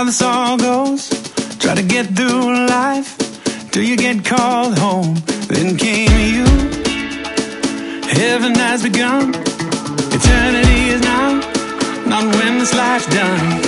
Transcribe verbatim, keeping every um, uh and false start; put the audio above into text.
how this all goes. Try to get through life till you get called home. Then came you. Heaven has begun. Eternity is now, not when this life's done.